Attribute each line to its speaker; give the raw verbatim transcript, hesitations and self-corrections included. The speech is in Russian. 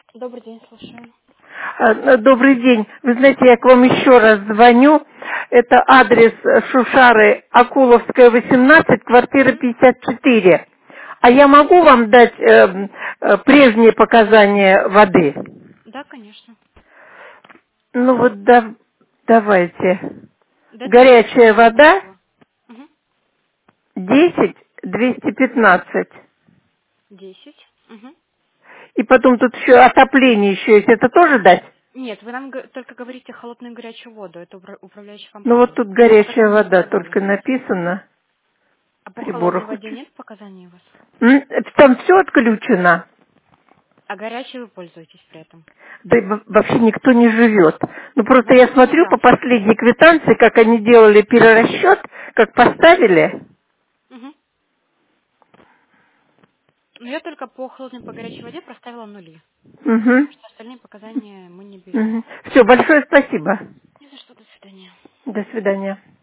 Speaker 1: Добрый день, слушаю.
Speaker 2: А, Добрый день. Вы знаете, я к вам еще раз звоню. Это адрес э, Шушары, Акуловская, восемнадцать, квартира
Speaker 1: Мгм.
Speaker 2: пятьдесят четыре. А я могу вам дать э, э, прежние показания воды?
Speaker 1: Да, конечно.
Speaker 2: Ну вот да, давайте.
Speaker 1: Да, пишите,
Speaker 2: Горячая
Speaker 1: что у вас
Speaker 2: вода
Speaker 1: было. Угу.
Speaker 2: десять двести пятнадцать.
Speaker 1: Десять. Угу.
Speaker 2: И потом тут еще отопление еще есть. Это тоже дать?
Speaker 1: Нет, вы нам г- только говорите холодную и горячую воду. Это упра- управляющая
Speaker 2: Ну вот
Speaker 1: компания.
Speaker 2: тут
Speaker 1: Мы
Speaker 2: горячая
Speaker 1: показания не
Speaker 2: вода
Speaker 1: давали.
Speaker 2: только написано.
Speaker 1: А по холодной
Speaker 2: Приборах
Speaker 1: воде
Speaker 2: учу.
Speaker 1: нет показаний у вас?
Speaker 2: М, Там все отключено.
Speaker 1: А горячей вы пользуетесь при этом?
Speaker 2: Да и во- вообще никто не живет. Ну просто я
Speaker 1: Значит,
Speaker 2: смотрю по
Speaker 1: прекрасно.
Speaker 2: последней квитанции, как они делали перерасчет, как поставили.
Speaker 1: Угу. Но я только по холодной и по горячей воде проставила нули.
Speaker 2: Угу.
Speaker 1: Потому что остальные показания мы не берем.
Speaker 2: Угу. Все, большое спасибо.
Speaker 1: Ни за что, до свидания.
Speaker 2: До свидания.